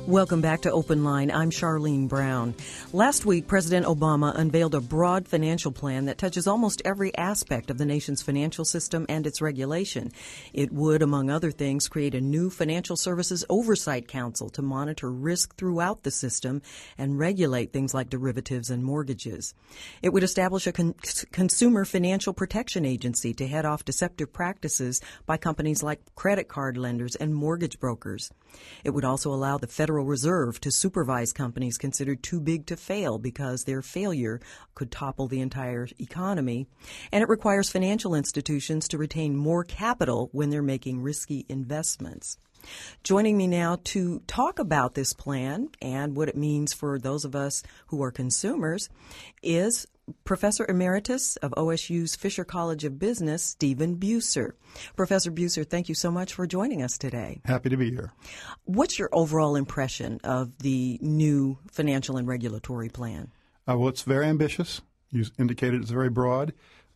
Welcome back to Open Line. I'm Charlene Brown. Last week, President Obama unveiled a broad financial plan that touches almost every aspect of the nation's financial system and its regulation. It would, among other things, create a new Financial Services Oversight Council to monitor risk throughout the system and regulate things like derivatives and mortgages. It would establish a Consumer Financial Protection Agency to head off deceptive practices by companies like credit card lenders and mortgage brokers. It would also allow the Federal Reserve to supervise companies considered too big to fail because their failure could topple the entire economy. And it requires financial institutions to retain more capital when they're making risky investments. Joining me now to talk about this plan and what it means for those of us who are consumers is Professor Emeritus of OSU's Fisher College of Business, Stephen Buser. Professor Buser, thank you so much for joining us today. Happy to be here. What's your overall impression of the new financial and regulatory plan? Well, it's very ambitious. You indicated it's very broad.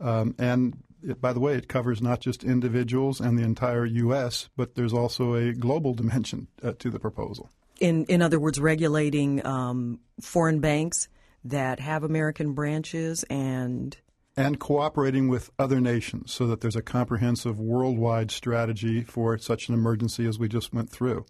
By the way, it covers not just individuals and the entire U.S., but there's also a global dimension to the proposal. In other words, regulating foreign banks that have American branches and cooperating with other nations so that there's a comprehensive worldwide strategy for such an emergency as we just went through.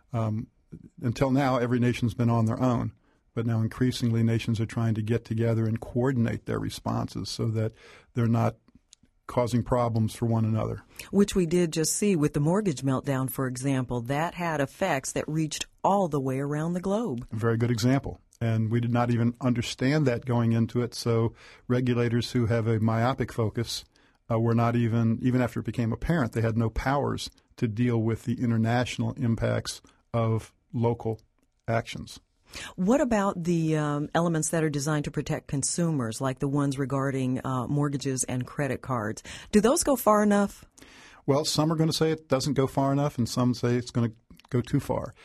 Until now, every nation's been on their own, but now increasingly nations are trying to get together and coordinate their responses so that they're not causing problems for one another. Which we did just see with the mortgage meltdown, for example. That had effects that reached all the way around the globe. A very good example. And we did not even understand that going into it. So regulators who have a myopic focus were not even after it became apparent, they had no powers to deal with the international impacts of local actions. What about the elements that are designed to protect consumers, like the ones regarding mortgages and credit cards? Do those go far enough? Well, some are going to say it doesn't go far enough, and some say it's going to go too far.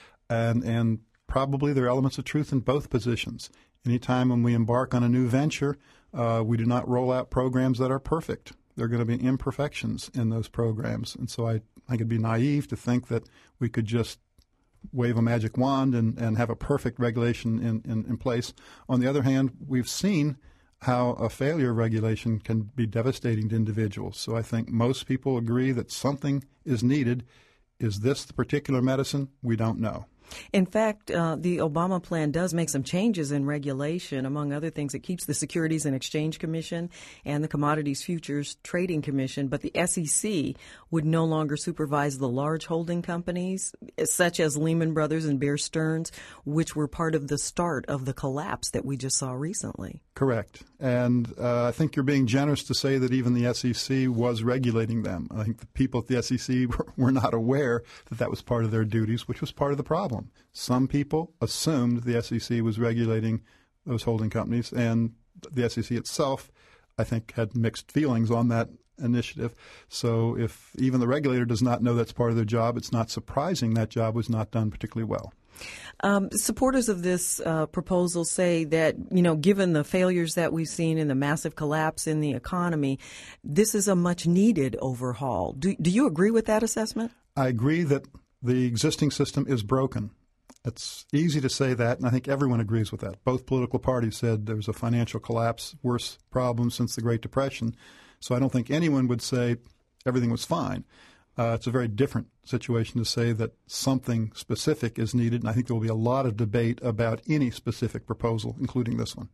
And probably there are elements of truth in both positions. Anytime when we embark on a new venture, we do not roll out programs that are perfect. There are going to be imperfections in those programs. And so I think it'd be naive to think that we could just wave a magic wand and have a perfect regulation in place. On the other hand, we've seen how a failure of regulation can be devastating to individuals. So I think most people agree that something is needed. Is this the particular medicine? We don't know. In fact, the Obama plan does make some changes in regulation. Among other things, it keeps the Securities and Exchange Commission and the Commodities Futures Trading Commission, but the SEC would no longer supervise the large holding companies, such as Lehman Brothers and Bear Stearns, which were part of the start of the collapse that we just saw recently. Correct. And I think you're being generous to say that even the SEC was regulating them. I think the people at the SEC were not aware that that was part of their duties, which was part of the problem. Some people assumed the SEC was regulating those holding companies, and the SEC itself, I think, had mixed feelings on that initiative. So if even the regulator does not know that's part of their job, it's not surprising that job was not done particularly well. Supporters of this proposal say that, given the failures that we've seen and the massive collapse in the economy, this is a much needed overhaul. Do you agree with that assessment? I agree that the existing system is broken. It's easy to say that, and I think everyone agrees with that. Both political parties said there was a financial collapse, worst problem since the Great Depression. So I don't think anyone would say everything was fine. It's a very different situation to say that something specific is needed, and I think there will be a lot of debate about any specific proposal, including this one.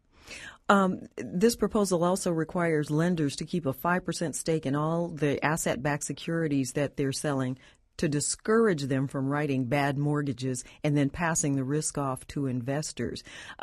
This proposal also requires lenders to keep a 5% stake in all the asset-backed securities that they're selling to discourage them from writing bad mortgages and then passing the risk off to investors.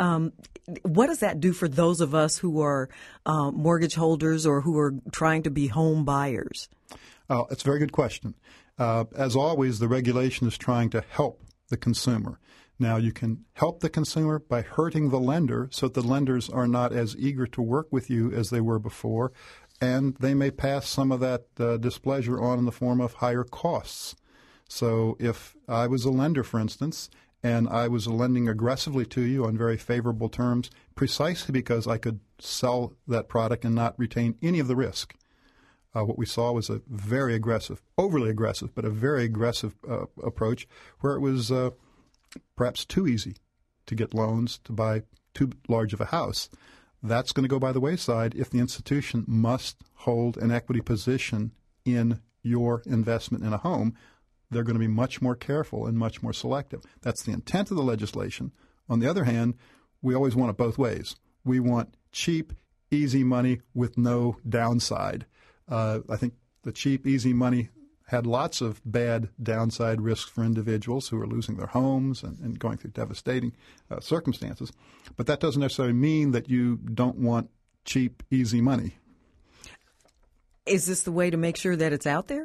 What does that do for those of us who are mortgage holders or who are trying to be home buyers? It's a very good question. As always, the regulation is trying to help the consumer. Now, you can help the consumer by hurting the lender so that the lenders are not as eager to work with you as they were before, and they may pass some of that displeasure on in the form of higher costs. So if I was a lender, for instance, and I was lending aggressively to you on very favorable terms precisely because I could sell that product and not retain any of the risk, what we saw was a very aggressive, overly aggressive, but a very aggressive approach where it was perhaps too easy to get loans to buy too large of a house. That's going to go by the wayside if the institution must hold an equity position in your investment in a home. They're going to be much more careful and much more selective. That's the intent of the legislation. On the other hand, we always want it both ways. We want cheap, easy money with no downside. I think the cheap, easy money had lots of bad downside risks for individuals who are losing their homes and going through devastating circumstances. But that doesn't necessarily mean that you don't want cheap, easy money. Is this the way to make sure that it's out there?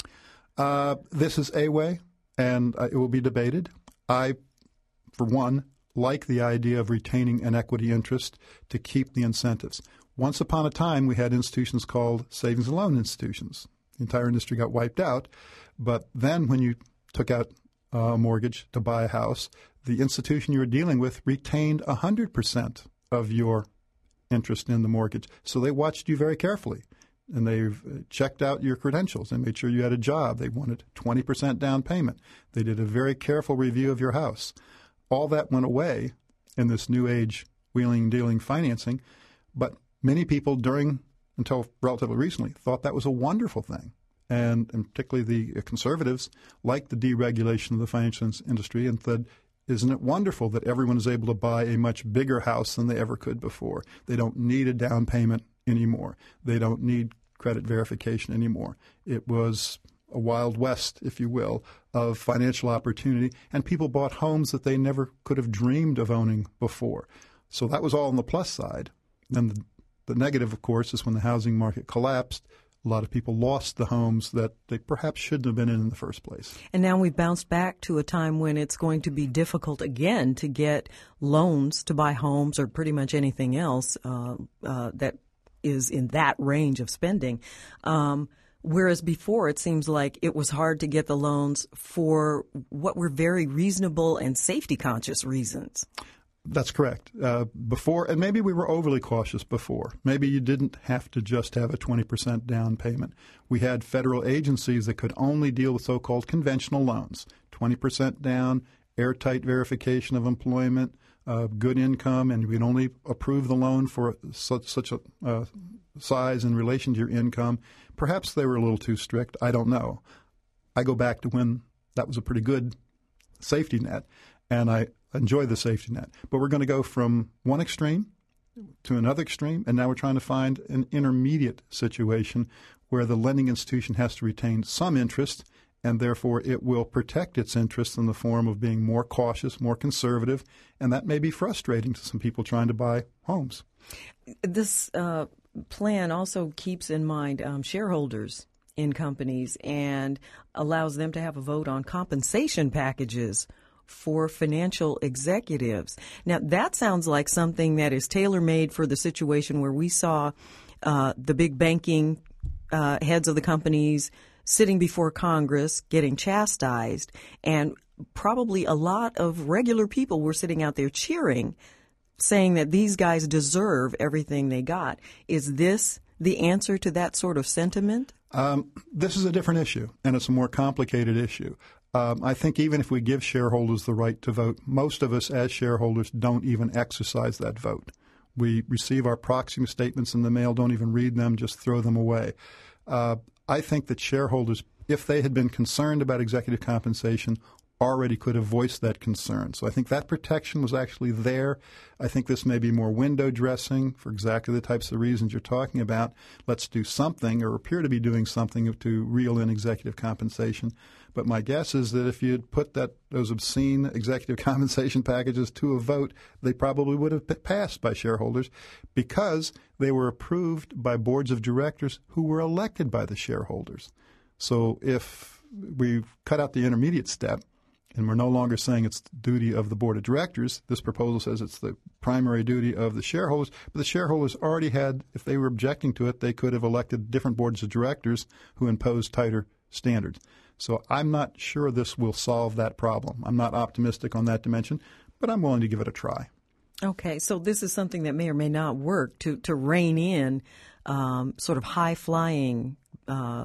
This is a way, and it will be debated. I, for one, like the idea of retaining an equity interest to keep the incentives. Once upon a time, we had institutions called savings and loan institutions. The entire industry got wiped out. But then when you took out a mortgage to buy a house, the institution you were dealing with retained 100% of your interest in the mortgage. So they watched you very carefully, and they've checked out your credentials. They made sure you had a job. They wanted 20% down payment. They did a very careful review of your house. All that went away in this new age wheeling and dealing financing, but many people until relatively recently, thought that was a wonderful thing. And particularly the conservatives liked the deregulation of the financial industry and said, isn't it wonderful that everyone is able to buy a much bigger house than they ever could before? They don't need a down payment anymore. They don't need credit verification anymore. It was a wild west, if you will, of financial opportunity, and people bought homes that they never could have dreamed of owning before. So that was all on the plus side. And the negative, of course, is when the housing market collapsed, a lot of people lost the homes that they perhaps shouldn't have been in the first place. And now we've bounced back to a time when it's going to be difficult again to get loans to buy homes or pretty much anything else that is in that range of spending. Whereas before, it seems like it was hard to get the loans for what were very reasonable and safety-conscious reasons. That's correct. Before, and maybe we were overly cautious before. Maybe you didn't have to just have a 20% down payment. We had federal agencies that could only deal with so-called conventional loans, 20% down, airtight verification of employment, good income, and we'd only approve the loan for such a size in relation to your income. Perhaps they were a little too strict. I don't know. I go back to when that was a pretty good safety net, and I enjoy the safety net. But we're going to go from one extreme to another extreme, and now we're trying to find an intermediate situation where the lending institution has to retain some interest, and therefore it will protect its interests in the form of being more cautious, more conservative, and that may be frustrating to some people trying to buy homes. This plan also keeps in mind shareholders in companies and allows them to have a vote on compensation packages for financial executives. Now, that sounds like something that is tailor-made for the situation where we saw the big banking heads of the companies sitting before Congress getting chastised, and probably a lot of regular people were sitting out there cheering, saying that these guys deserve everything they got. Is this the answer to that sort of sentiment? This is a different issue, and it's a more complicated issue. I think even if we give shareholders the right to vote, most of us as shareholders don't even exercise that vote. We receive our proxy statements in the mail, don't even read them, just throw them away. I think that shareholders, if they had been concerned about executive compensation, already could have voiced that concern. So I think that protection was actually there. I think this may be more window dressing for exactly the types of reasons you're talking about. Let's do something or appear to be doing something to reel in executive compensation. But my guess is that if you'd put those obscene executive compensation packages to a vote, they probably would have passed by shareholders because they were approved by boards of directors who were elected by the shareholders. So if we cut out the intermediate step, and we're no longer saying it's the duty of the board of directors. This proposal says it's the primary duty of the shareholders. But the shareholders already had, if they were objecting to it, they could have elected different boards of directors who imposed tighter standards. So I'm not sure this will solve that problem. I'm not optimistic on that dimension, but I'm willing to give it a try. Okay, so this is something that may or may not work to rein in sort of high-flying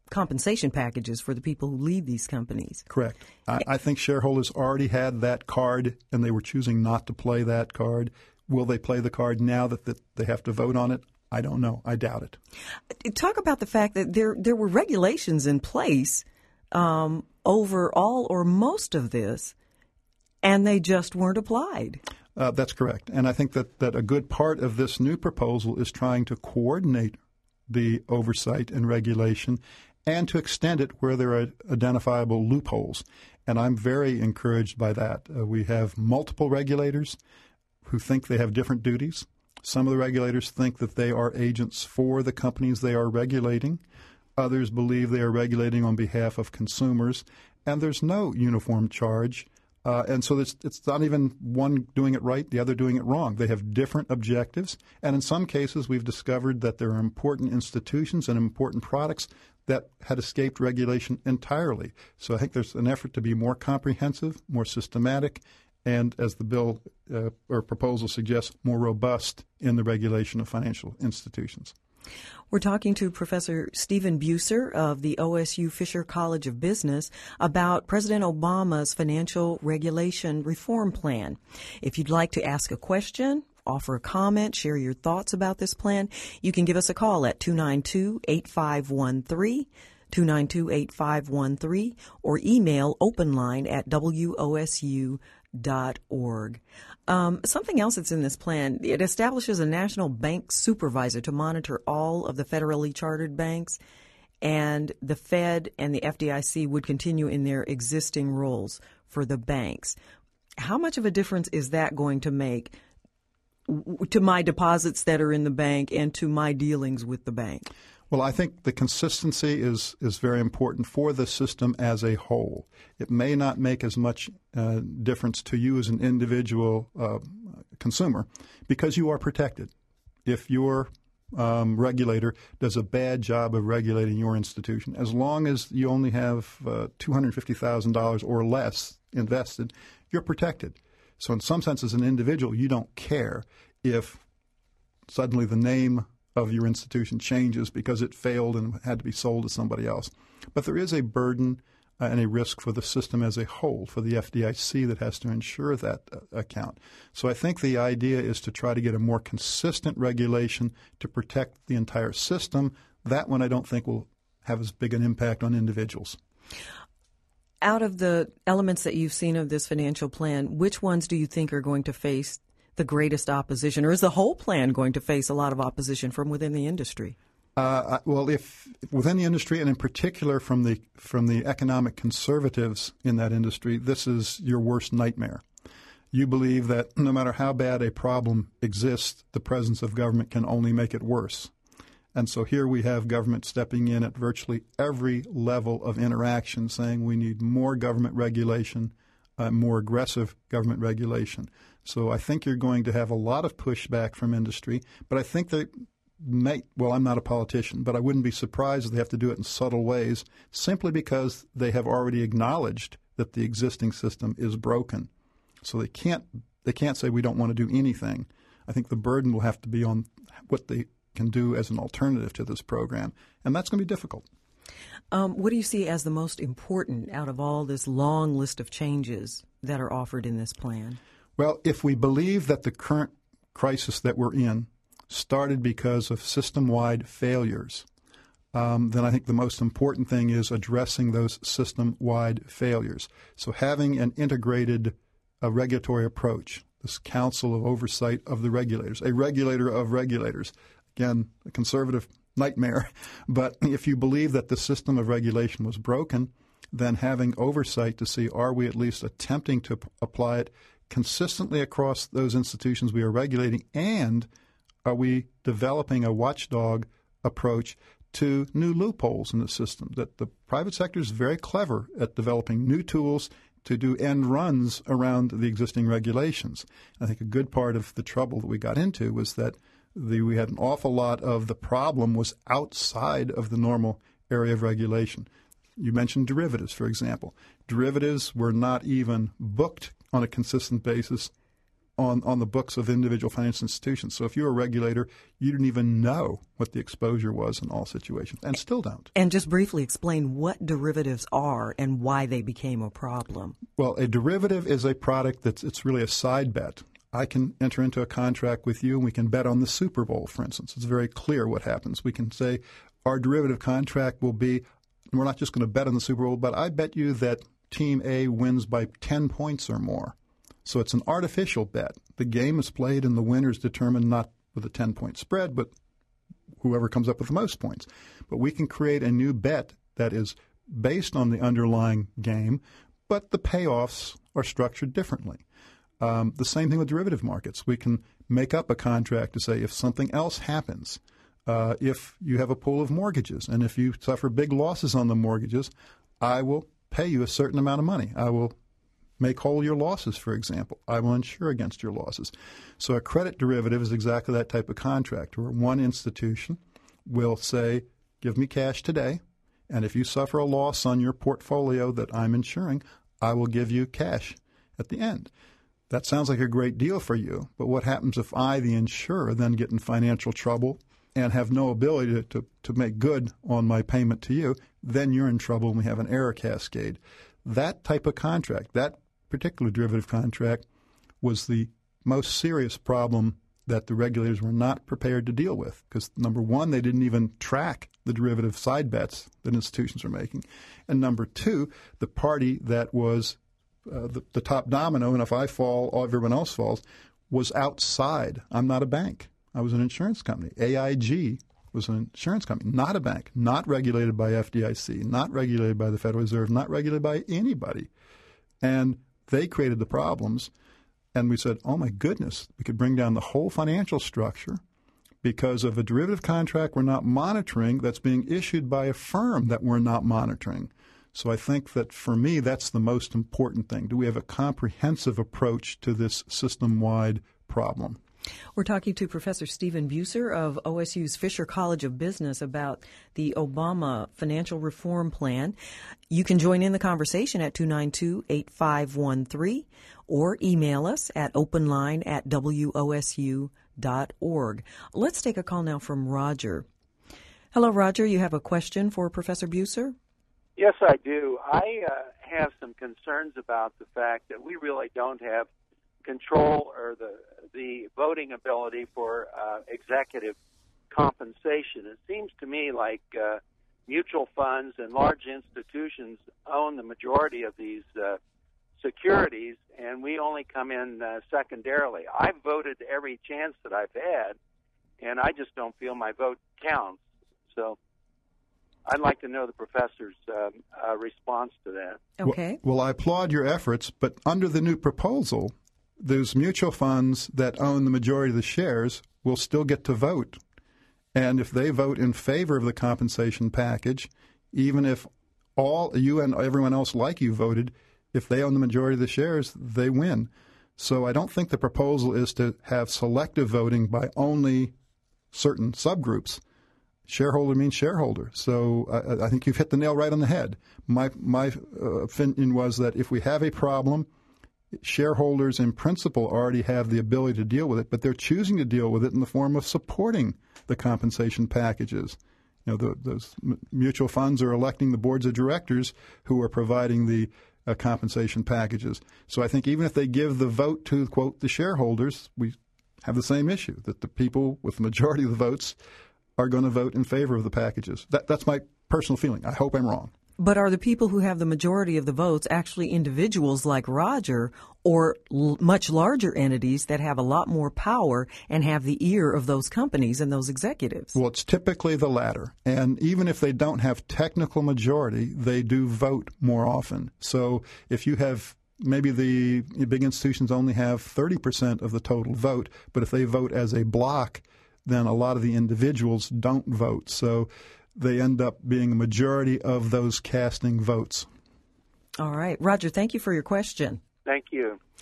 compensation packages for the people who lead these companies. Correct. I think shareholders already had that card, and they were choosing not to play that card. Will they play the card now that they have to vote on it? I don't know. I doubt it. Talk about the fact that there were regulations in place over all or most of this, and they just weren't applied. That's correct. And I think that a good part of this new proposal is trying to coordinate the oversight and regulation and to extend it where there are identifiable loopholes. And I'm very encouraged by that. We have multiple regulators who think they have different duties. Some of the regulators think that they are agents for the companies they are regulating. Others believe they are regulating on behalf of consumers. And there's no uniform charge. And so it's not even one doing it right, the other doing it wrong. They have different objectives. And in some cases, we've discovered that there are important institutions and important products that had escaped regulation entirely. So I think there's an effort to be more comprehensive, more systematic, and as the bill or proposal suggests, more robust in the regulation of financial institutions. We're talking to Professor Stephen Buser of the OSU Fisher College of Business about President Obama's financial regulation reform plan. If you'd like to ask a question, offer a comment, share your thoughts about this plan, you can give us a call at 292-8513, 292-8513, or email openline@wosu.org. Something else that's in this plan, it establishes a national bank supervisor to monitor all of the federally chartered banks, and the Fed and the FDIC would continue in their existing roles for the banks. How much of a difference is that going to make to my deposits that are in the bank and to my dealings with the bank? Well, I think the consistency is very important for the system as a whole. It may not make as much difference to you as an individual consumer because you are protected. If your regulator does a bad job of regulating your institution, as long as you only have $250,000 or less invested, you're protected. So in some sense, as an individual, you don't care if suddenly the name of your institution changes because it failed and had to be sold to somebody else. But there is a burden and a risk for the system as a whole, for the FDIC that has to ensure that account. So I think the idea is to try to get a more consistent regulation to protect the entire system. That one I don't think will have as big an impact on individuals. Out of the elements that you've seen of this financial plan, which ones do you think are going to face the greatest opposition, or is the whole plan going to face a lot of opposition from within the industry? Well, if within the industry, and in particular from the economic conservatives in that industry, this is your worst nightmare. You believe that no matter how bad a problem exists, the presence of government can only make it worse. And so here we have government stepping in at virtually every level of interaction, saying we need more government regulation, more aggressive government regulation. So I think you're going to have a lot of pushback from industry, but I think they may, well, I'm not a politician, but I wouldn't be surprised if they have to do it in subtle ways simply because they have already acknowledged that the existing system is broken. So they can't say we don't want to do anything. I think the burden will have to be on what they can do as an alternative to this program, and that's going to be difficult. What do you see as the most important out of all this long list of changes that are offered in this plan? Well, if we believe that the current crisis that we're in started because of system-wide failures, then I think the most important thing is addressing those system-wide failures. So having an integrated regulatory approach, this council of oversight of the regulators, a regulator of regulators, again, a conservative nightmare. But if you believe that the system of regulation was broken, then having oversight to see are we at least attempting to apply it consistently across those institutions we are regulating, and are we developing a watchdog approach to new loopholes in the system? That the private sector is very clever at developing new tools to do end runs around the existing regulations. I think a good part of the trouble that we got into was that we had an awful lot of the problem was outside of the normal area of regulation. You mentioned derivatives, for example. Derivatives were not even booked on a consistent basis on the books of individual financial institutions. So if you're a regulator, you didn't even know what the exposure was in all situations, and still don't. And just briefly explain what derivatives are and why they became a problem. Well, a derivative is a product it's really a side bet. I can enter into a contract with you, and we can bet on the Super Bowl, for instance. It's very clear what happens. We can say our derivative contract will be, we're not just going to bet on the Super Bowl, but I bet you that Team A wins by 10 points or more. So it's an artificial bet. The game is played and the winner is determined not with a 10-point spread, but whoever comes up with the most points. But we can create a new bet that is based on the underlying game, but the payoffs are structured differently. The same thing with derivative markets. We can make up a contract to say if something else happens, if you have a pool of mortgages and if you suffer big losses on the mortgages, I will pay you a certain amount of money. I will make whole your losses, for example. I will insure against your losses. So a credit derivative is exactly that type of contract where one institution will say, give me cash today, and if you suffer a loss on your portfolio that I'm insuring, I will give you cash at the end. That sounds like a great deal for you, but what happens if I, the insurer, then get in financial trouble and have no ability to make good on my payment to you? Then you're in trouble and we have an error cascade. That type of contract, that particular derivative contract, was the most serious problem that the regulators were not prepared to deal with because, number one, they didn't even track the derivative side bets that institutions were making. And number two, the party that was the top domino, and if I fall, everyone else falls, was outside. I'm not a bank. I was an insurance company. AIG was an insurance company, not a bank, not regulated by FDIC, not regulated by the Federal Reserve, not regulated by anybody. And they created the problems, and we said, oh, my goodness, we could bring down the whole financial structure because of a derivative contract we're not monitoring that's being issued by a firm that we're not monitoring. So I think that, for me, that's the most important thing. Do we have a comprehensive approach to this system-wide problem? We're talking to Professor Stephen Buser of OSU's Fisher College of Business about the Obama financial reform plan. You can join in the conversation at 292-8513 or email us at openline@wosu.org. Let's take a call now from Roger. Hello, Roger. You have a question for Professor Buser? Yes, I do. I have some concerns about the fact that we really don't have control or the voting ability for executive compensation. It seems to me like mutual funds and large institutions own the majority of these securities, and we only come in secondarily. I've voted every chance that I've had, and I just don't feel my vote counts. So I'd like to know the professor's response to that. Okay. Well, I applaud your efforts, but under the new proposal, those mutual funds that own the majority of the shares will still get to vote. And if they vote in favor of the compensation package, even if all you and everyone else like you voted, if they own the majority of the shares, they win. So I don't think the proposal is to have selective voting by only certain subgroups. Shareholder means shareholder. So I think you've hit the nail right on the head. My opinion was that if we have a problem, shareholders in principle already have the ability to deal with it, but they're choosing to deal with it in the form of supporting the compensation packages. You know, those mutual funds are electing the boards of directors who are providing the compensation packages. So I think even if they give the vote to, quote, the shareholders, we have the same issue, that the people with the majority of the votes are going to vote in favor of the packages. That's my personal feeling. I hope I'm wrong. But are the people who have the majority of the votes actually individuals like Roger or much larger entities that have a lot more power and have the ear of those companies and those executives? Well, it's typically the latter. And even if they don't have technical majority, they do vote more often. So if you have maybe the big institutions only have 30% of the total vote, but if they vote as a block, then a lot of the individuals don't vote. So they end up being a majority of those casting votes. All right. Roger, thank you for your question. Thank you.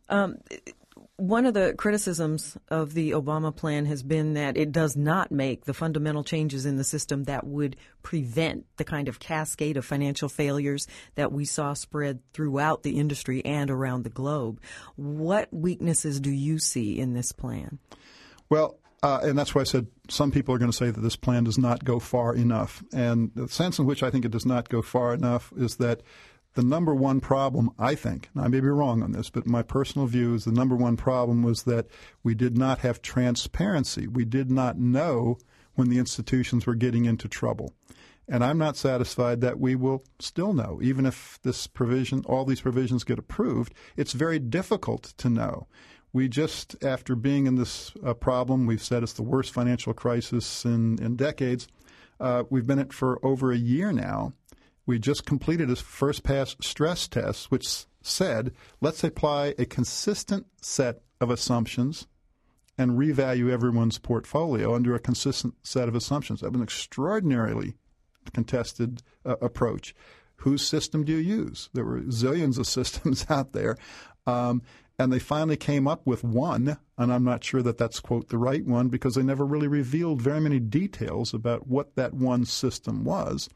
One of the criticisms of the Obama plan has been that it does not make the fundamental changes in the system that would prevent the kind of cascade of financial failures that we saw spread throughout the industry and around the globe. What weaknesses do you see in this plan? Well, and that's why I said some people are going to say that this plan does not go far enough. And the sense in which I think it does not go far enough is that the number one problem, I think, and I may be wrong on this, but my personal view is the number one problem was that we did not have transparency. We did not know when the institutions were getting into trouble. And I'm not satisfied that we will still know. Even if this provision, all these provisions get approved, it's very difficult to know. We just, after being in this problem, we've said it's the worst financial crisis in decades. We've been in it for over a year now. We just completed a first pass stress test, which said, let's apply a consistent set of assumptions and revalue everyone's portfolio under a consistent set of assumptions. That was an extraordinarily contested approach. Whose system do you use? There were zillions of systems out there. And they finally came up with one, and I'm not sure that that's, quote, the right one, because they never really revealed very many details about what that one system was.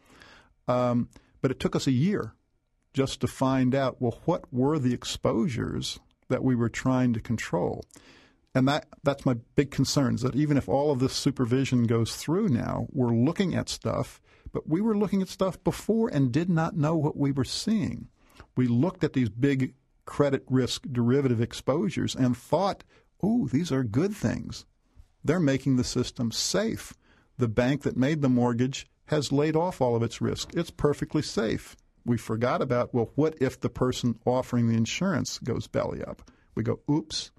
But it took us a year just to find out, well, what were the exposures that we were trying to control? And that's my big concern, is that even if all of this supervision goes through now, we're looking at stuff, but we were looking at stuff before and did not know what we were seeing. We looked at these big credit risk derivative exposures and thought, oh, these are good things. They're making the system safe. The bank that made the mortgage has laid off all of its risk. It's perfectly safe. We forgot about, well, what if the person offering the insurance goes belly up? We go, oops.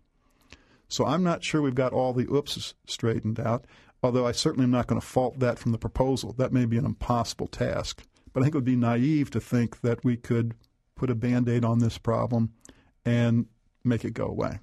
So I'm not sure we've got all the oops straightened out, although I certainly am not going to fault that from the proposal. That may be an impossible task. But I think it would be naive to think that we could put a Band-Aid on this problem and make it go away.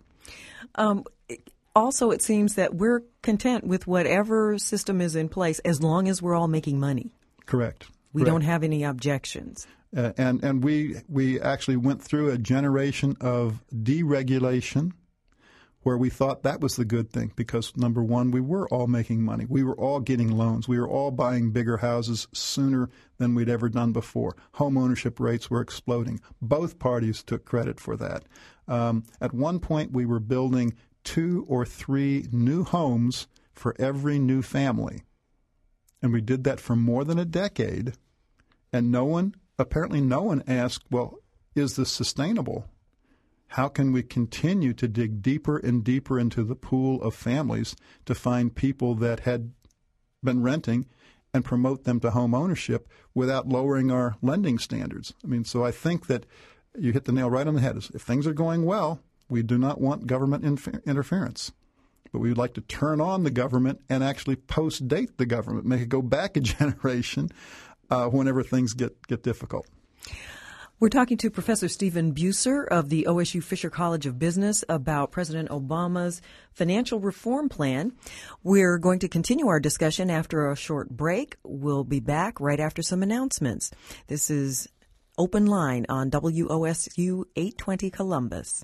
Also, it seems that we're content with whatever system is in place as long as we're all making money. Correct. We don't have any objections. And we actually went through a generation of deregulation where we thought that was the good thing because, number one, we were all making money. We were all getting loans. We were all buying bigger houses sooner than we'd ever done before. Home ownership rates were exploding. Both parties took credit for that. At one point, we were building 2 or 3 new homes for every new family. And we did that for more than a decade. And apparently no one asked, well, is this sustainable? How can we continue to dig deeper and deeper into the pool of families to find people that had been renting and promote them to home ownership without lowering our lending standards? I mean, so I think that you hit the nail right on the head. If things are going well, we do not want government interference. But we would like to turn on the government and actually post-date the government, make it go back a generation whenever things get difficult. We're talking to Professor Stephen Buser of the OSU Fisher College of Business about President Obama's financial reform plan. We're going to continue our discussion after a short break. We'll be back right after some announcements. This is Open Line on WOSU 820 Columbus.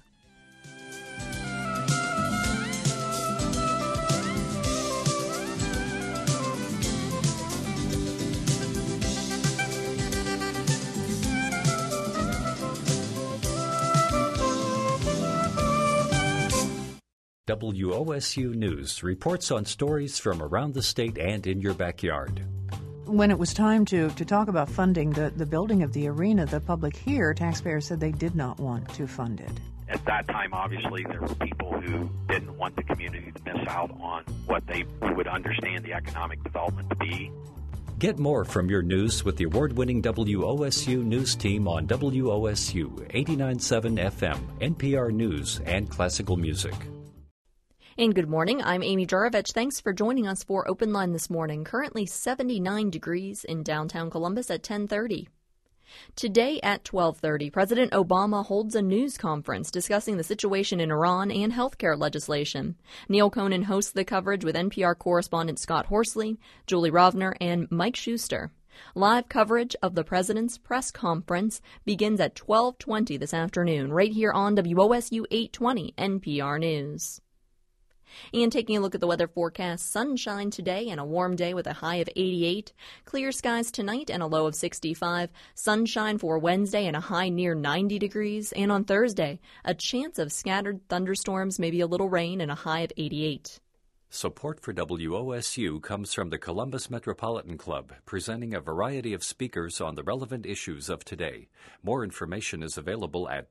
WOSU News reports on stories from around the state and in your backyard. When it was time to talk about funding the building of the arena, the public here, taxpayers said they did not want to fund it. At that time, obviously, there were people who didn't want the community to miss out on what they would understand the economic development to be. Get more from your news with the award-winning WOSU News team on WOSU 89.7 FM, NPR News, and Classical Music. And good morning, I'm Amy Juravich. Thanks for joining us for Open Line this morning. Currently 79 degrees in downtown Columbus at 10:30. Today at 12:30, President Obama holds a news conference discussing the situation in Iran and healthcare legislation. Neil Conan hosts the coverage with NPR correspondent Scott Horsley, Julie Rovner, and Mike Schuster. Live coverage of the President's press conference begins at 12:20 this afternoon, right here on WOSU 820 NPR News. And taking a look at the weather forecast, sunshine today and a warm day with a high of 88. Clear skies tonight and a low of 65. Sunshine for Wednesday and a high near 90 degrees. And on Thursday, a chance of scattered thunderstorms, maybe a little rain, and a high of 88. Support for WOSU comes from the Columbus Metropolitan Club, presenting a variety of speakers on the relevant issues of today. More information is available at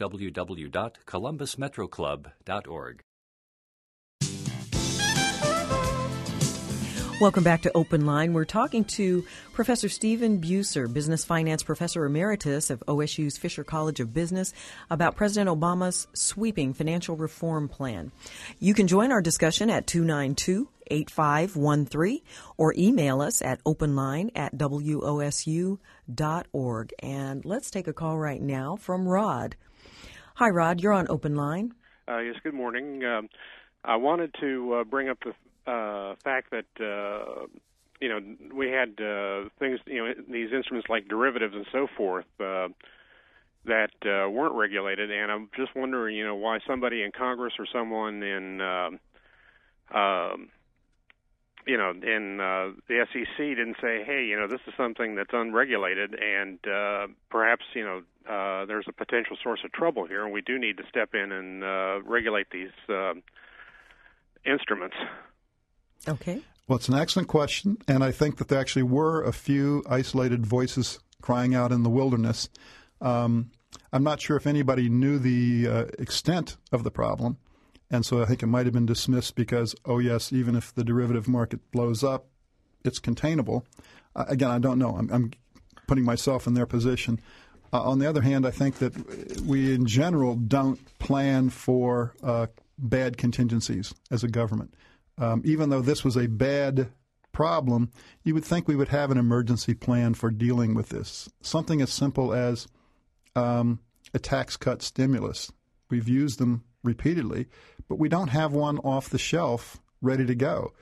www.columbusmetroclub.org. Welcome back to Open Line. We're talking to Professor Stephen Buser, Business Finance Professor Emeritus of OSU's Fisher College of Business, about President Obama's sweeping financial reform plan. You can join our discussion at 292-8513 or email us at openline@wosu.org. And let's take a call right now from Rod. Hi, Rod. You're on Open Line. Yes, good morning. I wanted to bring up the fact that, we had things, these instruments like derivatives and so forth that weren't regulated. And I'm just wondering, why somebody in Congress or someone in, in the SEC didn't say, hey, this is something that's unregulated and perhaps, there's a potential source of trouble here and we do need to step in and regulate these instruments. Okay. Well, it's an excellent question, and I think that there actually were a few isolated voices crying out in the wilderness. I'm not sure if anybody knew the extent of the problem, and so I think it might have been dismissed because, oh, yes, even if the derivative market blows up, it's containable. Again, I don't know. I'm putting myself in their position. On the other hand, I think that we in general don't plan for bad contingencies as a government. Even though this was a bad problem, you would think we would have an emergency plan for dealing with this. Something as simple as a tax cut stimulus. We've used them repeatedly, but we don't have one off the shelf ready to go.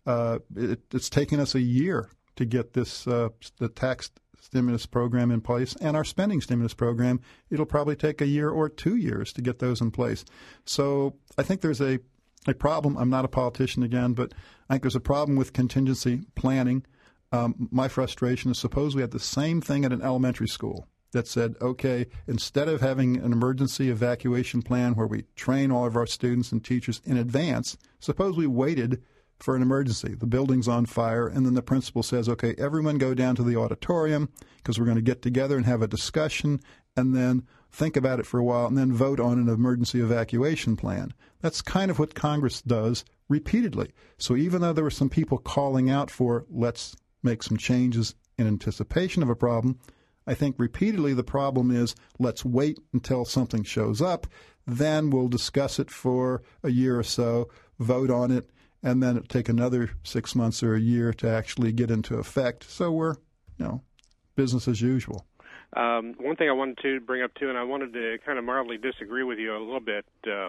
It's taken us a year to get this the tax stimulus program in place, and our spending stimulus program, it'll probably take a year or 2 years to get those in place. So I think there's a problem. I'm not a politician again, but I think there's a problem with contingency planning. My frustration is suppose we had the same thing at an elementary school that said, okay, instead of having an emergency evacuation plan where we train all of our students and teachers in advance, suppose we waited for an emergency. The building's on fire, and then the principal says, okay, everyone go down to the auditorium because we're going to get together and have a discussion and then think about it for a while and then vote on an emergency evacuation plan. That's kind of what Congress does repeatedly. So even though there were some people calling out for let's make some changes in anticipation of a problem, I think repeatedly the problem is let's wait until something shows up, then we'll discuss it for a year or so, vote on it, and then it'll take another 6 months or a year to actually get into effect. So we're, business as usual. One thing I wanted to bring up, too, and I wanted to kind of mildly disagree with you a little bit.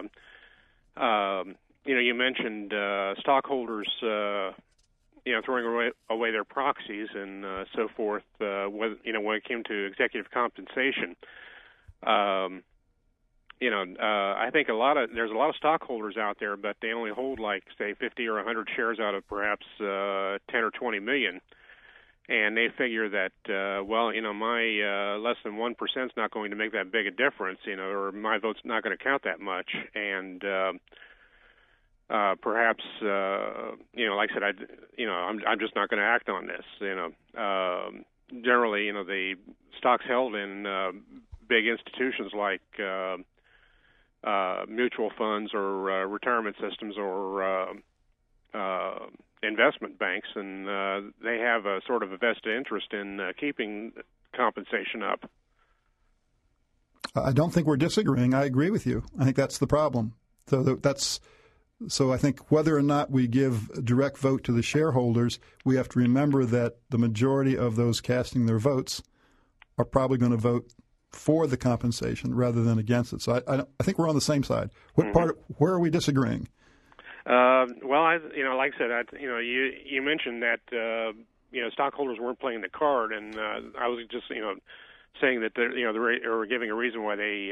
You mentioned stockholders, throwing away their proxies and so forth, when it came to executive compensation. I think there's a lot of stockholders out there, but they only hold say 50 or 100 shares out of perhaps 10 or 20 million. And they figure that, my less than 1% is not going to make that big a difference, or my vote's not going to count that much. And perhaps, like I said, I'm just not going to act on this. Generally, the stocks held in big institutions like mutual funds or retirement systems or investment banks, and they have a sort of a vested interest in keeping compensation up. I don't think we're disagreeing. I agree with you. I think that's the problem. So I think whether or not we give a direct vote to the shareholders, we have to remember that the majority of those casting their votes are probably going to vote for the compensation rather than against it. So I think we're on the same side. Where are we disagreeing? Like I said, you mentioned that stockholders weren't playing the card, and I was just saying that they were giving a reason why they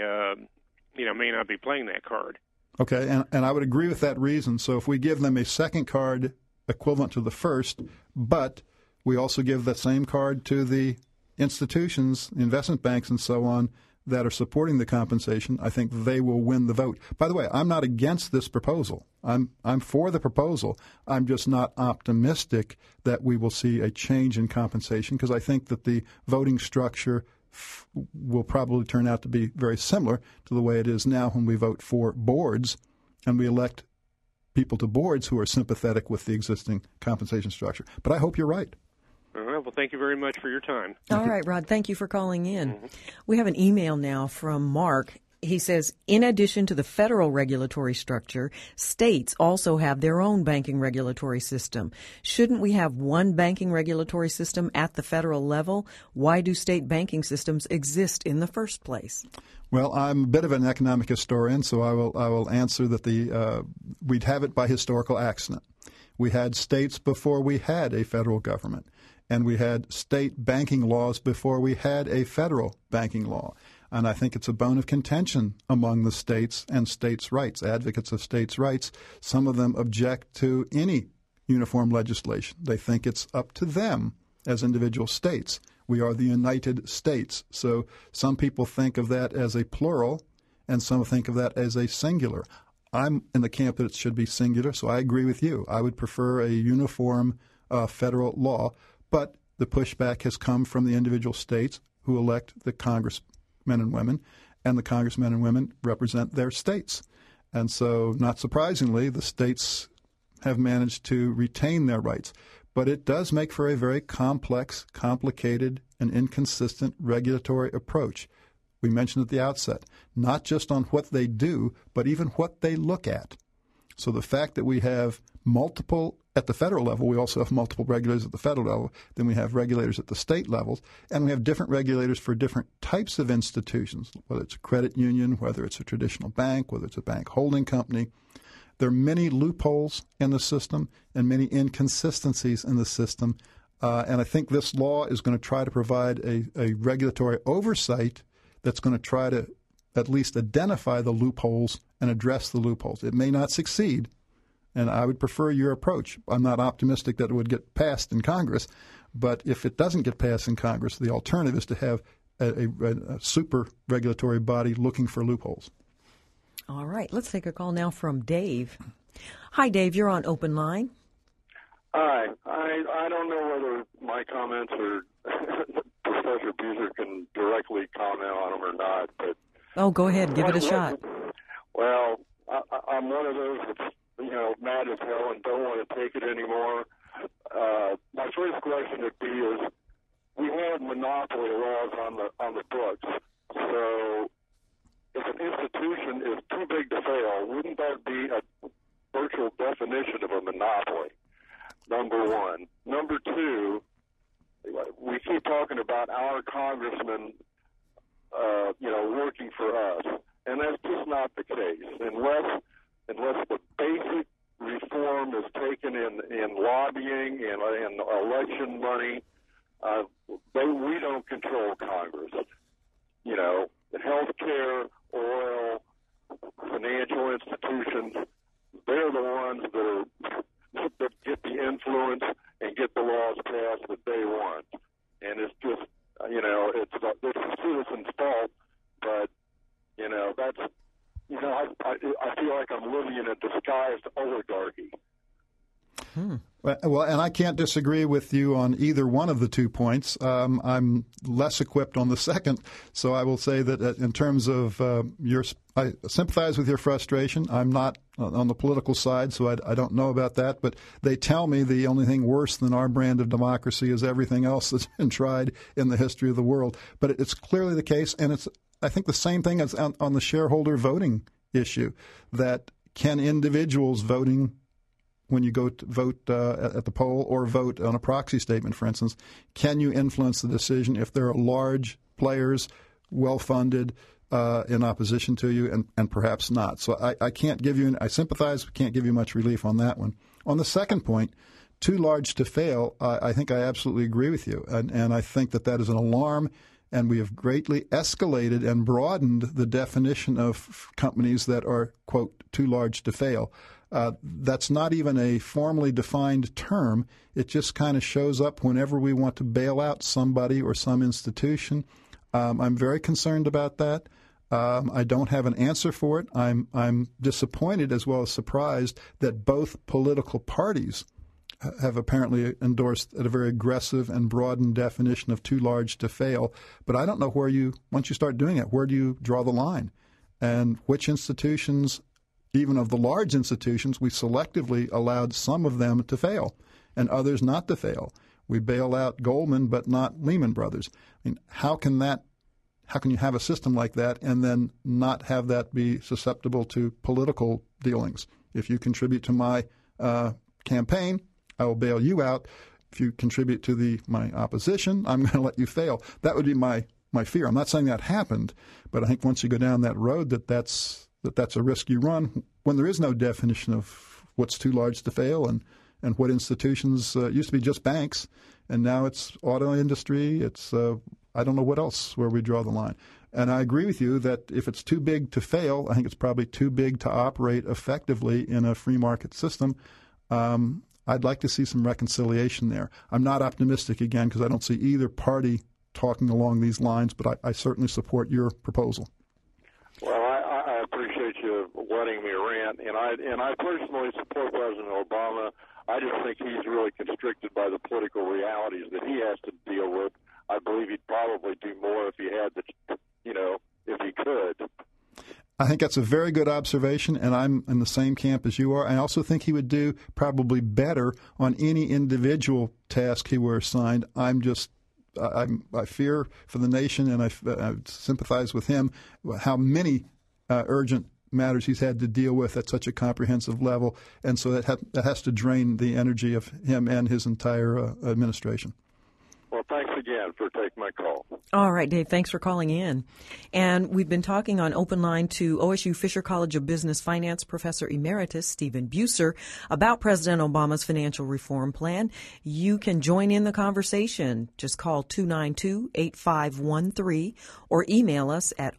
may not be playing that card. Okay, and I would agree with that reason. So if we give them a second card equivalent to the first, but we also give that same card to the institutions, investment banks and so on, that are supporting the compensation, I think they will win the vote. By the way, I'm not against this proposal. I'm for the proposal. I'm just not optimistic that we will see a change in compensation, because I think that the voting structure will probably turn out to be very similar to the way it is now when we vote for boards and we elect people to boards who are sympathetic with the existing compensation structure. But I hope you're right. All right. Well, thank you very much for your time. All right, Rod. Thank you for calling in. Mm-hmm. We have an email now from Mark. He says, in addition to the federal regulatory structure, states also have their own banking regulatory system. Shouldn't we have one banking regulatory system at the federal level? Why do state banking systems exist in the first place? Well, I'm a bit of an economic historian, so I will answer that we'd have it by historical accident. We had states before we had a federal government, and we had state banking laws before we had a federal banking law. And I think it's a bone of contention among the states and states' rights, advocates of states' rights. Some of them object to any uniform legislation. They think it's up to them as individual states. We are the United States. So some people think of that as a plural, and some think of that as a singular. I'm in the camp that it should be singular, so I agree with you. I would prefer a uniform federal law, but the pushback has come from the individual states who elect the congressmen and women, and the congressmen and women represent their states. And so, not surprisingly, the states have managed to retain their rights. But it does make for a very complex, complicated, and inconsistent regulatory approach. We mentioned at the outset, not just on what they do, but even what they look at. So the fact that we have multiple at the federal level, we also have multiple regulators at the federal level, then we have regulators at the state levels, and we have different regulators for different types of institutions, whether it's a credit union, whether it's a traditional bank, whether it's a bank holding company. There are many loopholes in the system and many inconsistencies in the system, and I think this law is going to try to provide a regulatory oversight that's going to try to at least identify the loopholes and address the loopholes. It may not succeed, and I would prefer your approach. I'm not optimistic that it would get passed in Congress, but if it doesn't get passed in Congress, the alternative is to have a super regulatory body looking for loopholes. All right. Let's take a call now from Dave. Hi, Dave. You're on Open Line. Hi. I don't know whether my comments or Professor Buser can directly comment on them or not, but oh, go ahead. Give it a shot. Well, I'm one of those that's, mad as hell and don't want to take it anymore. My first question would be is, we have monopoly laws on the books. So if an institution is too big to fail, wouldn't that be a virtual definition of a monopoly? Number one. Number two, we keep talking about our congressmen, working for us, and that's just not the case. Unless the basic reform is taken in lobbying and election money, we don't control Congress. Health care, oil, financial institutions, they're the ones that get the influence and get the laws passed that they want. And it's just, it's a citizen's fault, but, that's, I feel like I'm living in a disguised oligarchy. Well, and I can't disagree with you on either one of the 2 points. I'm less equipped on the second, so I will say that in terms of I sympathize with your frustration. I'm not on the political side, so I don't know about that, but they tell me the only thing worse than our brand of democracy is everything else that's been tried in the history of the world. But it's clearly the case, and it's, I think, the same thing as on the shareholder voting issue, that can individuals voting when you go to vote at the poll or vote on a proxy statement, for instance, can you influence the decision if there are large players, well-funded, in opposition to you, and perhaps not? So I can't give you – I sympathize, but can't give you much relief on that one. On the second point, too large to fail, I think I absolutely agree with you. And I think that is an alarm, and we have greatly escalated and broadened the definition of companies that are, quote, too large to fail. That's not even a formally defined term. It just kind of shows up whenever we want to bail out somebody or some institution. I'm very concerned about that. I don't have an answer for it. I'm disappointed as well as surprised that both political parties have apparently endorsed a very aggressive and broadened definition of too large to fail. But I don't know once you start doing it, where do you draw the line? And which institutions, even of the large institutions, we selectively allowed some of them to fail and others not to fail. We bail out Goldman but not Lehman Brothers. I mean, how can you have a system like that and then not have that be susceptible to political dealings? If you contribute to my campaign, I will bail you out. If you contribute to my opposition, I'm going to let you fail. That would be my fear. I'm not saying that happened, but I think once you go down that road, that's a risk you run when there is no definition of what's too large to fail and what institutions used to be just banks, and now it's auto industry. It's I don't know what else where we draw the line. And I agree with you that if it's too big to fail, I think it's probably too big to operate effectively in a free market system. I'd like to see some reconciliation there. I'm not optimistic, again, because I don't see either party talking along these lines, but I certainly support your proposal. Well, I appreciate you letting me rant, and I personally support President Obama. I just think he's really constricted by the political realities that he has to deal with. I believe he'd probably do more if he had if he could. I think that's a very good observation, and I'm in the same camp as you are. I also think he would do probably better on any individual task he were assigned. I fear for the nation, and I sympathize with him, how many urgent matters he's had to deal with at such a comprehensive level, and so that has to drain the energy of him and his entire administration. Well, thanks again for taking my call. All right, Dave, thanks for calling in. And we've been talking on Open Line to OSU Fisher College of Business Finance Professor Emeritus Stephen Buser about President Obama's financial reform plan. You can join in the conversation. Just call 292-8513 or email us at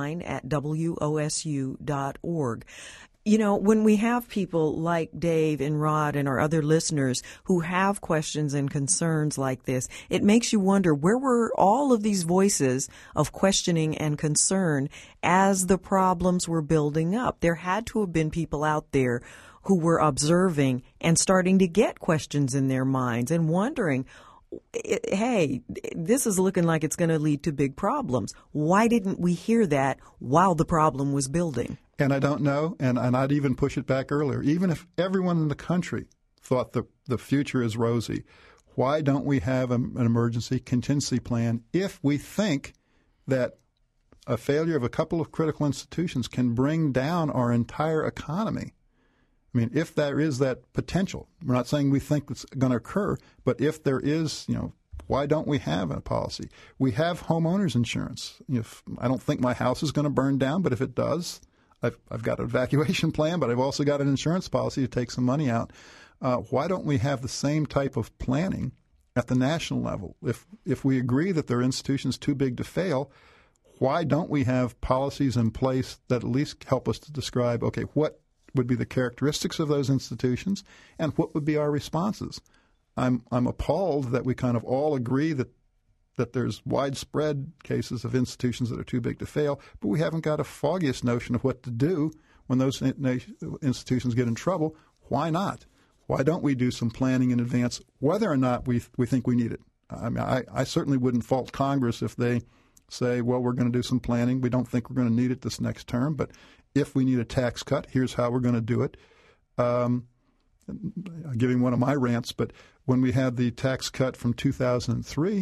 openline@wosu.org. You know, when we have people like Dave and Rod and our other listeners who have questions and concerns like this, it makes you wonder, where were all of these voices of questioning and concern as the problems were building up? There had to have been people out there who were observing and starting to get questions in their minds and wondering, hey, this is looking like it's going to lead to big problems. Why didn't we hear that while the problem was building? And I don't know, and I'd even push it back earlier. Even if everyone in the country thought the future is rosy, why don't we have an emergency contingency plan if we think that a failure of a couple of critical institutions can bring down our entire economy? I mean, if there is that potential, we're not saying we think it's going to occur, but if there is, why don't we have a policy? We have homeowners insurance. I don't think my house is going to burn down, but if it does, I've got an evacuation plan, but I've also got an insurance policy to take some money out. Why don't we have the same type of planning at the national level? If we agree that there are institutions too big to fail, why don't we have policies in place that at least help us to describe, okay, what would be the characteristics of those institutions and what would be our responses? I'm appalled that we kind of all agree that there's widespread cases of institutions that are too big to fail, but we haven't got a foggiest notion of what to do when those institutions get in trouble. Why not? Why don't we do some planning in advance, whether or not we think we need it? I mean, I certainly wouldn't fault Congress if they say, well, we're going to do some planning. We don't think we're going to need it this next term, but if we need a tax cut, here's how we're going to do it. I'll give him one of my rants, but when we had the tax cut from 2003,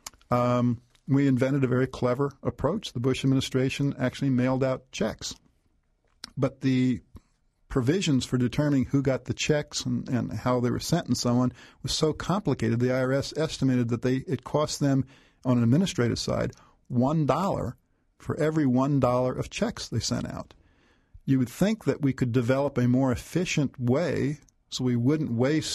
we invented a very clever approach. The Bush administration actually mailed out checks. But the provisions for determining who got the checks and how they were sent and so on was so complicated. The IRS estimated that it cost them, on an administrative side, $1 for every $1 of checks they sent out. You would think that we could develop a more efficient way so we wouldn't waste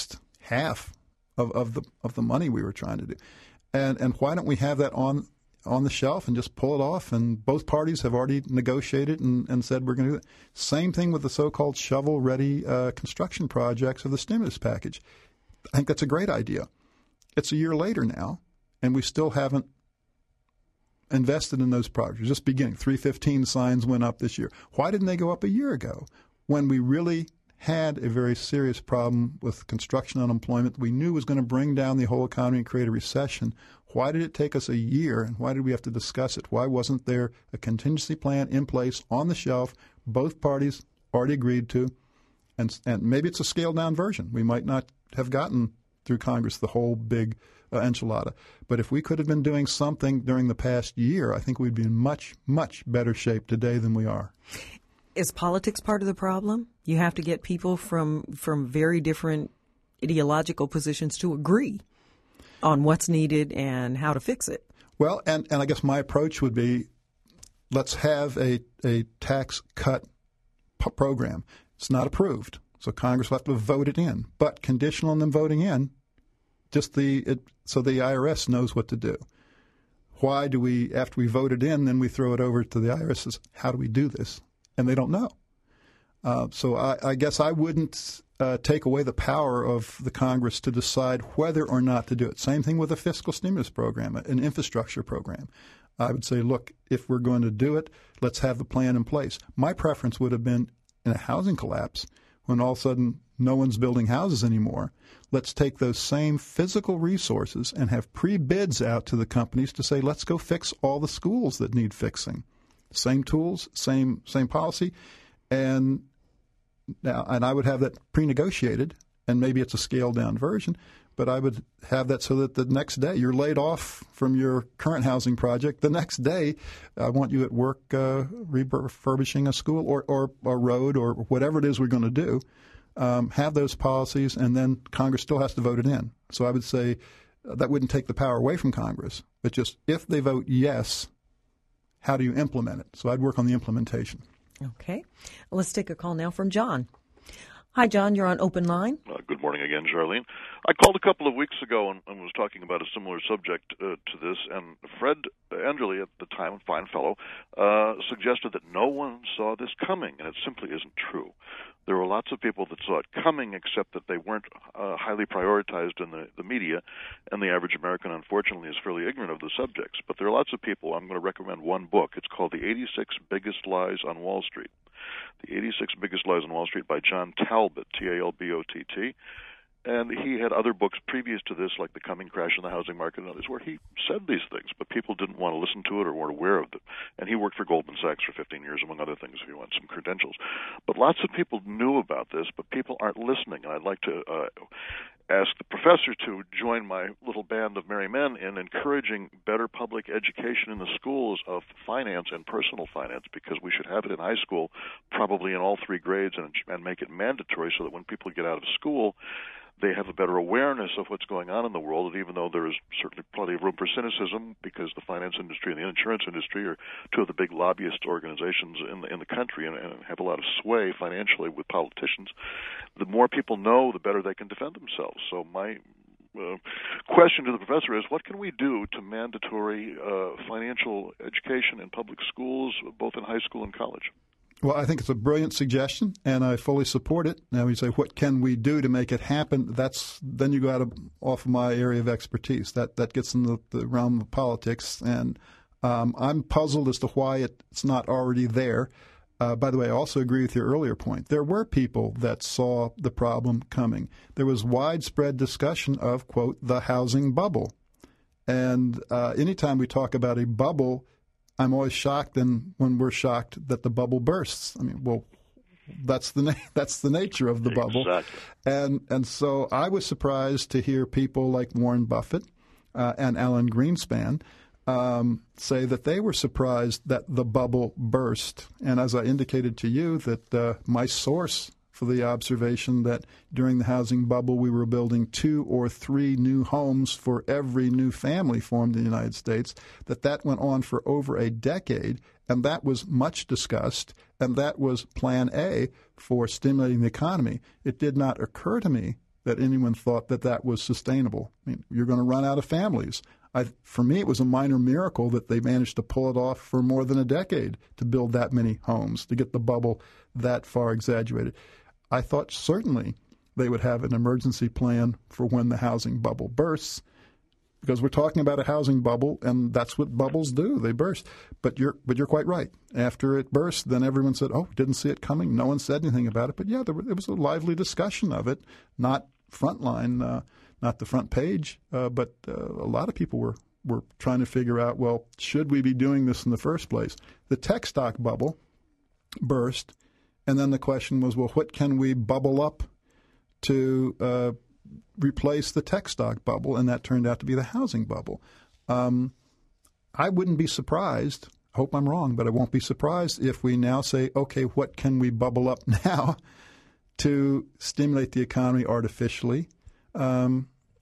half of the money we were trying to do. And why don't we have that on the shelf and just pull it off? And both parties have already negotiated and said we're going to do it. Same thing with the so-called shovel-ready construction projects of the stimulus package. I think that's a great idea. It's a year later now, and we still haven't invested in those projects. Just beginning. 315 signs went up this year. Why didn't they go up a year ago when we really had a very serious problem with construction unemployment we knew was going to bring down the whole economy and create a recession? Why did it take us a year, and why did we have to discuss it? Why wasn't there a contingency plan in place on the shelf both parties already agreed to? And maybe it's a scaled-down version. We might not have gotten through Congress the whole big enchilada. But if we could have been doing something during the past year, I think we'd be in much, much better shape today than we are. Is politics part of the problem? You have to get people from very different ideological positions to agree on what's needed and how to fix it. Well, and I guess my approach would be, let's have a tax cut program. It's not approved, so Congress will have to vote it in. But conditional on them voting in, so the IRS knows what to do. Why do we, after we vote it in, then we throw it over to the IRS and say, how do we do this? And they don't know. So I guess I wouldn't take away the power of the Congress to decide whether or not to do it. Same thing with a fiscal stimulus program, an infrastructure program. I would say, look, if we're going to do it, let's have the plan in place. My preference would have been in a housing collapse when all of a sudden no one's building houses anymore. Let's take those same physical resources and have pre-bids out to the companies to say, let's go fix all the schools that need fixing. Same tools, same policy, and I would have that pre-negotiated, and maybe it's a scaled-down version, but I would have that so that the next day you're laid off from your current housing project. The next day, I want you at work refurbishing a school or a road or whatever it is we're going to do. Have those policies, and then Congress still has to vote it in. So I would say that wouldn't take the power away from Congress, but just if they vote yes, how do you implement it? So I'd work on the implementation. Okay. Let's take a call now from John. Hi, John. You're on Open Line. Good morning again, Charlene. I called a couple of weeks ago and was talking about a similar subject to this, and Fred Enderle, at the time, a fine fellow, suggested that no one saw this coming, and it simply isn't true. There were lots of people that saw it coming, except that they weren't highly prioritized in the media, and the average American, unfortunately, is fairly ignorant of the subjects. But there are lots of people. I'm going to recommend one book. It's called The 86 Biggest Lies on Wall Street. The 86 Biggest Lies on Wall Street by John Talbot, Talbott. And he had other books previous to this, like The Coming Crash in the Housing Market and others, where he said these things, but people didn't want to listen to it or weren't aware of it. And he worked for Goldman Sachs for 15 years, among other things, if you want some credentials. But lots of people knew about this, but people aren't listening. And I'd like to ask the professor to join my little band of merry men in encouraging better public education in the schools of finance and personal finance, because we should have it in high school, probably in all 3 grades, and make it mandatory so that when people get out of school, they have a better awareness of what's going on in the world. And even though there is certainly plenty of room for cynicism, because the finance industry and the insurance industry are 2 of the big lobbyist organizations in the country and have a lot of sway financially with politicians, the more people know, the better they can defend themselves. So my question to the professor is, what can we do to mandatory financial education in public schools, both in high school and college? Well, I think it's a brilliant suggestion, and I fully support it. Now, you say, what can we do to make it happen? Then you go off of my area of expertise. That gets in the realm of politics, and I'm puzzled as to why it's not already there. By the way, I also agree with your earlier point. There were people that saw the problem coming. There was widespread discussion of, quote, the housing bubble. And anytime we talk about a bubble, I'm always shocked when we're shocked that the bubble bursts. I mean, well, that's the nature of the bubble. Exactly. And so I was surprised to hear people like Warren Buffett and Alan Greenspan say that they were surprised that the bubble burst. And as I indicated to you, that my source for the observation that during the housing bubble we were building 2 or 3 new homes for every new family formed in the United States, that went on for over a decade, and that was much discussed, and that was Plan A for stimulating the economy. It did not occur to me that anyone thought that that was sustainable. I mean, you're going to run out of families. For me, it was a minor miracle that they managed to pull it off for more than a decade to build that many homes, to get the bubble that far exaggerated. I thought certainly they would have an emergency plan for when the housing bubble bursts, because we're talking about a housing bubble, and that's what bubbles do. They burst. But you're quite right. After it burst, then everyone said, oh, didn't see it coming. No one said anything about it. But, yeah, there was a lively discussion of it, not frontline, not the front page, but a lot of people were trying to figure out, well, should we be doing this in the first place? The tech stock bubble burst, and then the question was, well, what can we bubble up to replace the tech stock bubble? And that turned out to be the housing bubble. I wouldn't be surprised, I hope I'm wrong, but I won't be surprised if we now say, okay, what can we bubble up now to stimulate the economy artificially? And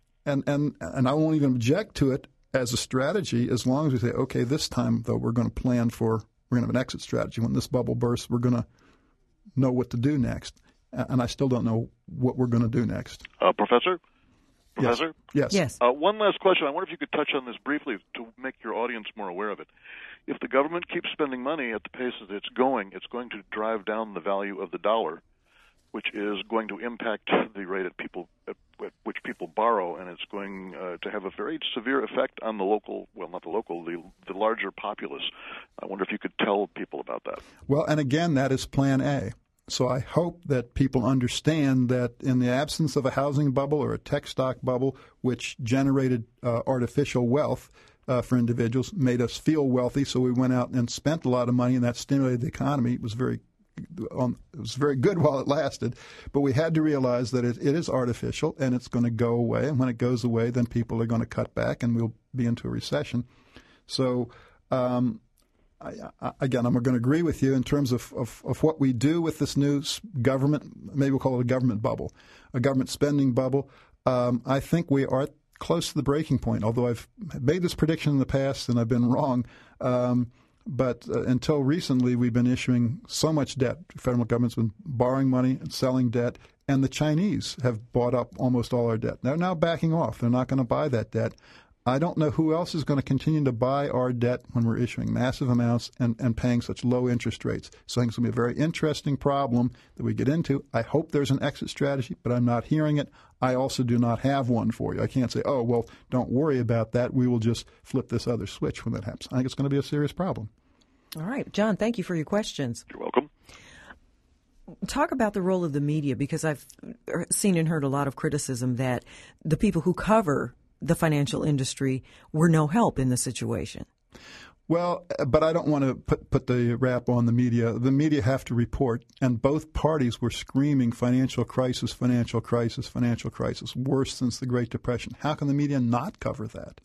I won't even object to it as a strategy as long as we say, okay, this time, though, we're going to have an exit strategy. When this bubble bursts, we're going to know what to do next. And I still don't know what we're going to do next. Professor? Yes. One last question. I wonder if you could touch on this briefly to make your audience more aware of it. If the government keeps spending money at the pace that it's going to drive down the value of the dollar, which is going to impact the rate at which people borrow, and it's going to have a very severe effect on the larger populace. I wonder if you could tell people about that. Well, and again, that is Plan A. So I hope that people understand that in the absence of a housing bubble or a tech stock bubble, which generated artificial wealth for individuals, made us feel wealthy, so we went out and spent a lot of money, and that stimulated the economy. It was very good while it lasted, but we had to realize that it is artificial and it's going to go away. And when it goes away, then people are going to cut back and we'll be into a recession. So, I'm going to agree with you in terms of what we do with this new government, maybe we'll call it a government bubble, a government spending bubble. I think we are close to the breaking point, although I've made this prediction in the past and I've been wrong. But until recently, we've been issuing so much debt. The federal government's been borrowing money and selling debt, and the Chinese have bought up almost all our debt. They're now backing off. They're not going to buy that debt. I don't know who else is going to continue to buy our debt when we're issuing massive amounts and paying such low interest rates. So I think it's going to be a very interesting problem that we get into. I hope there's an exit strategy, but I'm not hearing it. I also do not have one for you. I can't say, oh, well, don't worry about that. We will just flip this other switch when that happens. I think it's going to be a serious problem. All right. John, thank you for your questions. You're welcome. Talk about the role of the media, because I've seen and heard a lot of criticism that the people who cover the financial industry were no help in the situation. Well, but I don't want to put the rap on the media. The media have to report, and both parties were screaming financial crisis, financial crisis, financial crisis, worse since the Great Depression. How can the media not cover that?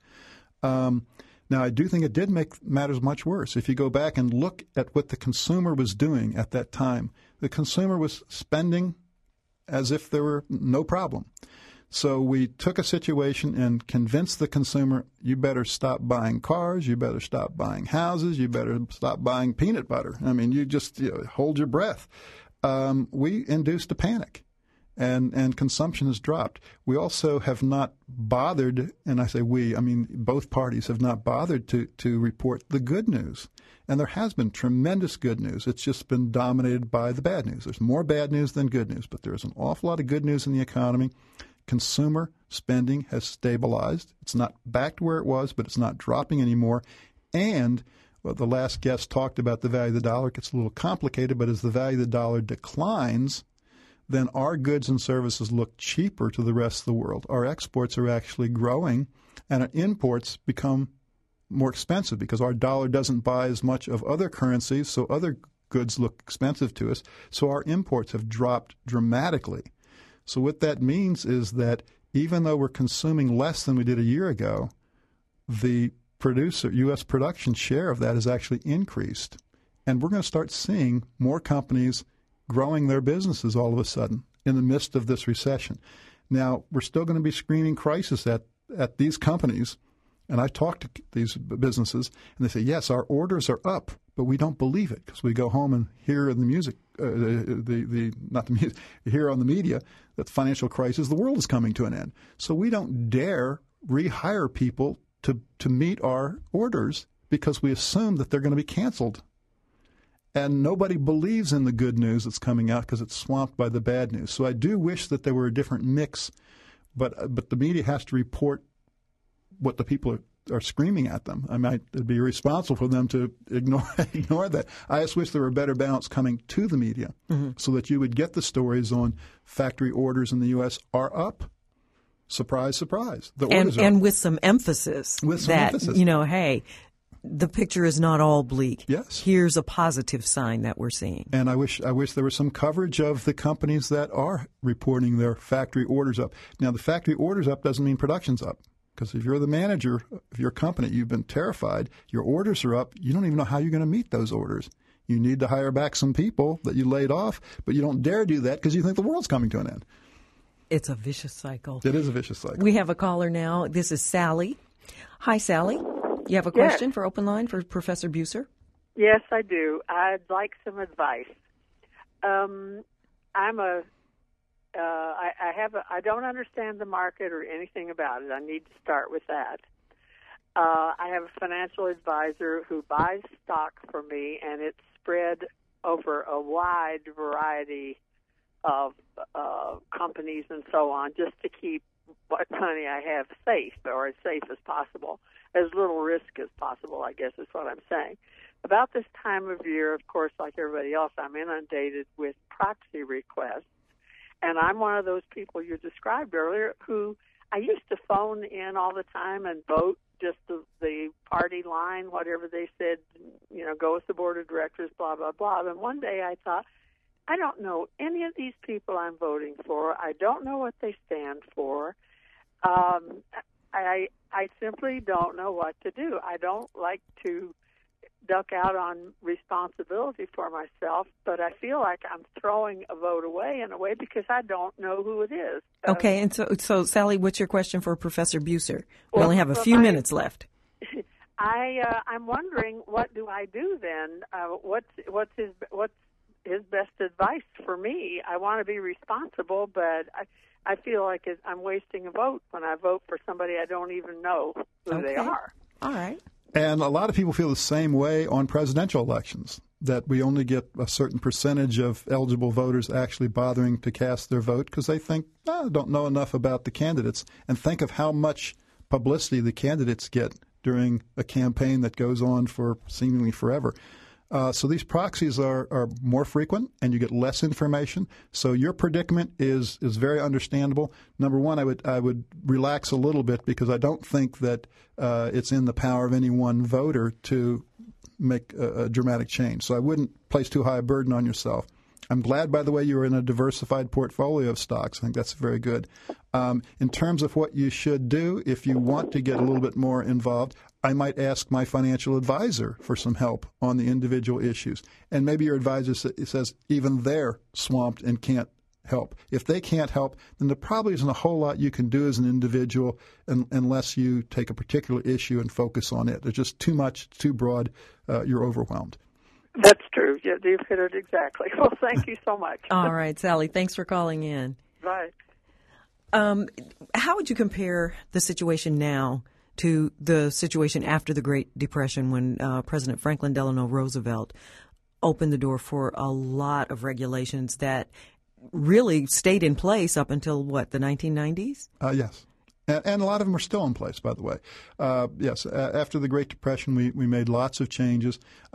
Now, I do think it did make matters much worse. If you go back and look at what the consumer was doing at that time, the consumer was spending as if there were no problem. So we took a situation and convinced the consumer, you better stop buying cars, you better stop buying houses, you better stop buying peanut butter. I mean, you just hold your breath. We induced a panic, and consumption has dropped. We also have not bothered, and I say we, I mean both parties have not bothered to report the good news. And there has been tremendous good news. It's just been dominated by the bad news. There's more bad news than good news, but there's an awful lot of good news in the economy. Consumer spending has stabilized. It's not back to where it was, but it's not dropping anymore. And the last guest talked about the value of the dollar. It gets a little complicated, but as the value of the dollar declines, then our goods and services look cheaper to the rest of the world. Our exports are actually growing, and our imports become more expensive because our dollar doesn't buy as much of other currencies, so other goods look expensive to us. So our imports have dropped dramatically. So what that means is that even though we're consuming less than we did a year ago, the U.S. production share of that has actually increased. And we're going to start seeing more companies growing their businesses all of a sudden in the midst of this recession. Now, we're still going to be screaming crisis at these companies. And I talk to these businesses, and they say, yes, our orders are up, but we don't believe it because we go home and hear in the music, hear on the media that the financial crisis, the world is coming to an end. So we don't dare rehire people to meet our orders because we assume that they're going to be canceled. And nobody believes in the good news that's coming out because it's swamped by the bad news. So I do wish that there were a different mix, but the media has to report what the people are screaming at them. I mean, it'd be irresponsible for them to ignore that. I just wish there were a better balance coming to the media so that you would get the stories on factory orders in the U.S. are up. Surprise, surprise. The orders are up. And with some emphasis hey, the picture is not all bleak. Yes. Here's a positive sign that we're seeing. And I wish there was some coverage of the companies that are reporting their factory orders up. Now, the factory orders up doesn't mean production's up. Because if you're the manager of your company, you've been terrified, your orders are up, you don't even know how you're going to meet those orders. You need to hire back some people that you laid off, but you don't dare do that because you think the world's coming to an end. It's a vicious cycle. It is a vicious cycle. We have a caller now. This is Sally. Hi, Sally. You have a question for Open Line for Professor Buser? Yes, I do. I'd like some advice. I don't understand the market or anything about it. I need to start with that. I have a financial advisor who buys stock for me, and it's spread over a wide variety of companies and so on, just to keep what money I have safe, or as safe as possible, as little risk as possible, I guess is what I'm saying. About this time of year, of course, like everybody else, I'm inundated with proxy requests. And I'm one of those people you described earlier who I used to phone in all the time and vote just the party line, whatever they said, go with the board of directors, blah, blah, blah. And one day I thought, I don't know any of these people I'm voting for. I don't know what they stand for. I simply don't know what to do. I don't like to duck out on responsibility for myself, but I feel like I'm throwing a vote away in a way because I don't know who it is. Okay, and so Sally, what's your question for Professor Buser? We only have a few minutes left. I'm wondering, what do I do then? What's his best advice for me? I want to be responsible, but I feel like I'm wasting a vote when I vote for somebody I don't even know who they are. All right. And a lot of people feel the same way on presidential elections, that we only get a certain percentage of eligible voters actually bothering to cast their vote because they think, don't know enough about the candidates. And think of how much publicity the candidates get during a campaign that goes on for seemingly forever. So these proxies are more frequent, and you get less information. So your predicament is very understandable. Number one, I would relax a little bit because I don't think that it's in the power of any one voter to make a dramatic change. So I wouldn't place too high a burden on yourself. I'm glad, by the way, you're in a diversified portfolio of stocks. I think that's very good. In terms of what you should do, if you want to get a little bit more involved, I might ask my financial advisor for some help on the individual issues. And maybe your advisor says even they're swamped and can't help. If they can't help, then there probably isn't a whole lot you can do as an individual unless you take a particular issue and focus on it. There's just too much, too broad. You're overwhelmed. That's true. Yeah, you've hit it exactly. Well, thank you so much. All right, Sally, thanks for calling in. Bye. How would you compare the situation now to the situation after the Great Depression when President Franklin Delano Roosevelt opened the door for a lot of regulations that really stayed in place up until, the 1990s? Yes. And a lot of them are still in place, by the way. Yes, after the Great Depression, we made lots of changes.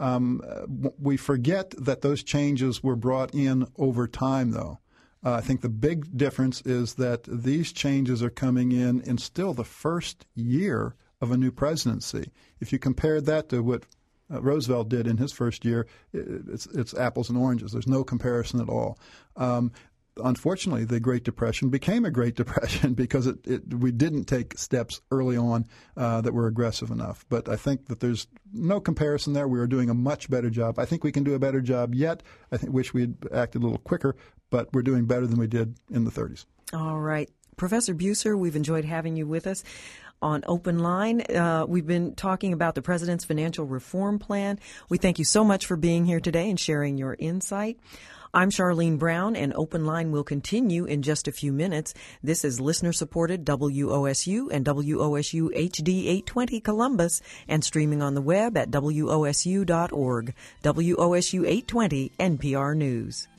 We forget that those changes were brought in over time, though. I think the big difference is that these changes are coming in still the first year of a new presidency. If you compare that to what Roosevelt did in his first year, it's apples and oranges. There's no comparison at all. Unfortunately, the Great Depression became a Great Depression because we didn't take steps early on that were aggressive enough. But I think that there's no comparison there. We are doing a much better job. I think we can do a better job yet. I wish we had acted a little quicker, but we're doing better than we did in the 30s. All right. Professor Buser, we've enjoyed having you with us on Open Line. We've been talking about the President's Financial Reform Plan. We thank you so much for being here today and sharing your insight. I'm Charlene Brown, and Open Line will continue in just a few minutes. This is listener-supported WOSU and WOSU HD 820 Columbus, and streaming on the web at WOSU.org. WOSU 820 NPR News.